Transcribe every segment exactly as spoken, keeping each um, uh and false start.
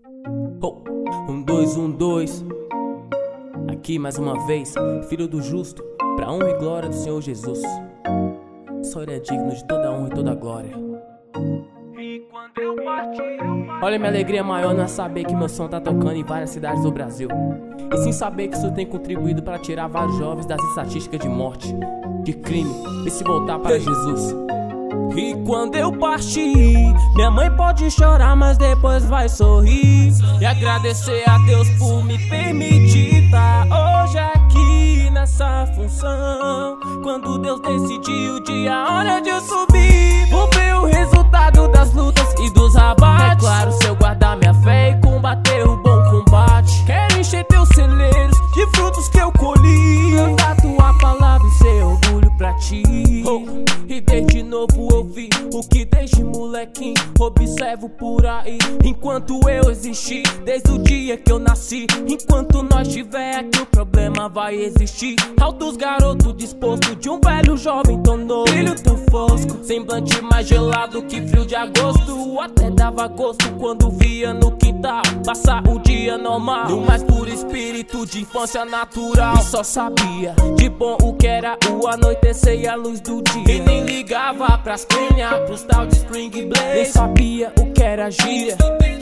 Oh, um, dois, um, dois. Aqui mais uma vez, filho do justo, pra honra e glória do Senhor Jesus. Só Ele é digno de toda honra e toda glória. Olha, minha alegria maior não é saber que meu som tá tocando em várias cidades do Brasil, e sim saber que isso tem contribuído para tirar vários jovens das estatísticas de morte, de crime, e se voltar para Jesus. E quando eu partir, minha mãe pode chorar, mas depois vai sorrir e agradecer a Deus por me permitir estar hoje aqui nessa função. Quando Deus decidiu o dia, a hora de eu subir, vou ver o resultado das lutas e dos abates. É claro, se eu guardar minha fé e combater o bom combate, quero encher teus celeiros de frutos que eu colhi, cantar tua palavra e ser orgulho pra ti. Oh, e desde novo ouvi o que desde molequinho observo por aí. Enquanto eu existir, desde o dia que eu nasci, enquanto nós tiver aqui, o problema vai existir. Altos garotos disposto de um velho jovem tão novo, brilho tão fosco, semblante mais gelado que frio de agosto. Até dava gosto quando via no quintal passar o dia normal, no mais puro espírito de infância natural. E só sabia de bom o que era o anoitecer e a luz do dia, e nem ligava pras quenhas, pros tal de Spring Blaze, nem sabia o que era gíria.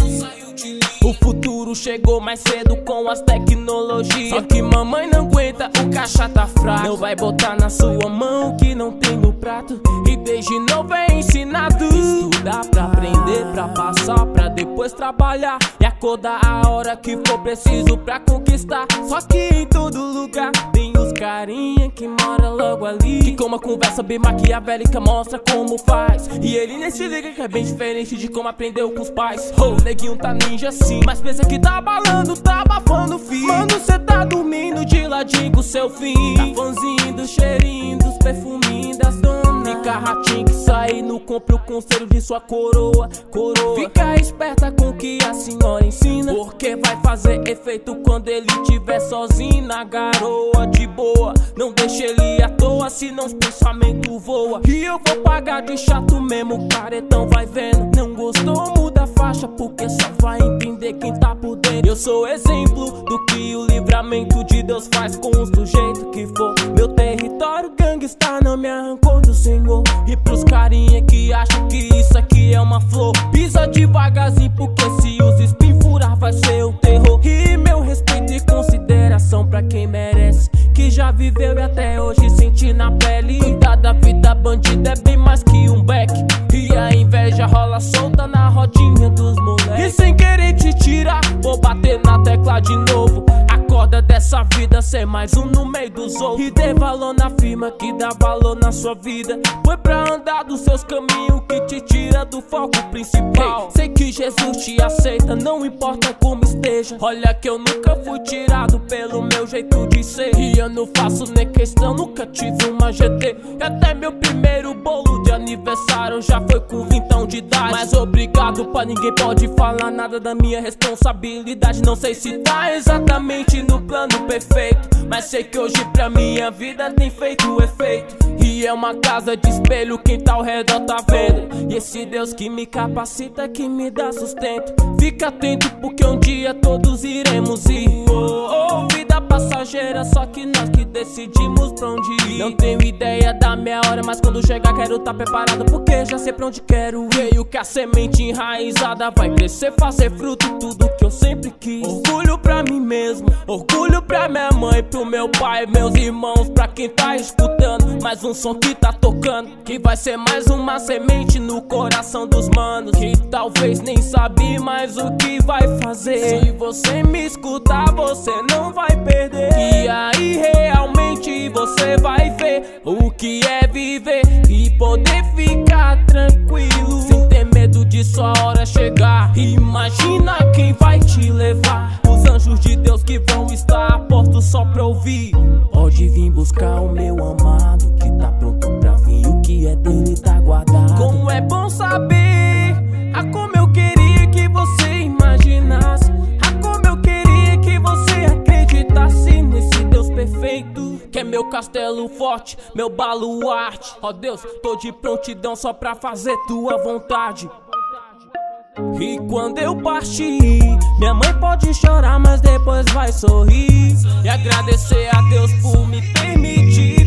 O futuro chegou mais cedo com as tecnologias, só que mamãe não aguenta, o caixa tá fraco, não vai botar na sua mão que não tem no prato. E desde novo é ensinado estudar pra aprender, pra passar, pra depois trabalhar e acordar a hora que for preciso pra conquistar. Só que em todo lugar tem os carinha que mora logo ali, que com uma conversa bem maquiavélica mostra como faz, e ele nem se liga que é bem diferente de como aprendeu com os pais. Oh, neguinho tá ninja sim, mas pensa que tá balando, tá abafando, filho. Mano, cê tá dormindo de ladinho com seu fim, tá fãzinho do cheirinho dos perfuminhos das donas. Fica ratinho que sai, não compre o conselho de sua coroa, coroa. Fica esperta com o que a senhora ensina, porque vai fazer efeito quando ele tiver sozinho na garoa, de boa. Não deixa ele à toa, senão os pensamentos voam. E eu vou pagar de chato mesmo, o caretão vai vendo. Não gostou, muda a faixa, porque só vai entender quem tá por dentro. Eu sou exemplo do que o livramento de Deus faz com o sujeito que for. Meu território gangsta não me arrancou do Senhor. E pros carinha que acham que isso aqui é uma flor, pisa devagarzinho, porque se os espinhos furar vai ser o terror. E meu respeito e consideração pra quem merece, que já viveu e até hoje sente na pele. Cuidar da vida bandida é bem mais que um beck, e a inveja rola solta na rodinha dos moleques. E sem querer te tirar, vou bater na tecla de novo. Acorda dessa vida, ser mais um no meio dos outros, e dê valor na firma que dá valor na sua vida. Foi pra andar dos seus caminhos que te tira do foco principal. Hey, sei que Jesus te aceita, não importa como esteja. Olha que eu nunca fui tirado pelo meu jeito de ser, e eu não faço nem questão, nunca tive uma G T. E até meu primeiro bolo de aniversário já foi com vintão de idade. Mas obrigado pra ninguém pode falar nada da minha responsabilidade. Não sei se tá exatamente no plano perfeito, mas sei que hoje pra minha vida tem feito efeito. E é uma casa de espelho, quem tá ao redor tá vendo. E esse Deus que me capacita, que me dá sustento. Fica atento porque um dia todos iremos ir. Oh, oh, vida passageira, só que nós que decidimos pra onde ir. Não tenho ideia da minha hora, mas quando chegar quero tá preparado, porque já sei pra onde quero ir. Creio que a semente enraizada vai crescer, fazer fruto, tudo que eu sempre quis. Orgulho pra mim mesmo, orgulho pra minha mãe, pro meu pai, meus irmãos, pra quem tá escutando. Mais um som que tá tocando, que vai ser mais uma semente no coração dos manos, que talvez nem sabe mais o que vai fazer. Se você me escutar, você não vai perder, e aí realmente você vai ver o que é viver e poder ficar tranquilo, sem ter medo de sua hora chegar. Imagina quem vai te levar, os anjos de Deus que vão estar postos só pra ouvir. Pode vir buscar o meu amado, que tá pronto pra vir, o que é dele tá guardado. Como é bom saber, ah, como eu queria que você imaginasse, ah, como eu queria que você acreditasse nesse Deus perfeito, que é meu castelo forte, meu baluarte. Ó Deus, tô de prontidão só pra fazer tua vontade. E quando eu partir, minha mãe pode chorar, mas depois vai sorrir e agradecer a Deus por me permitir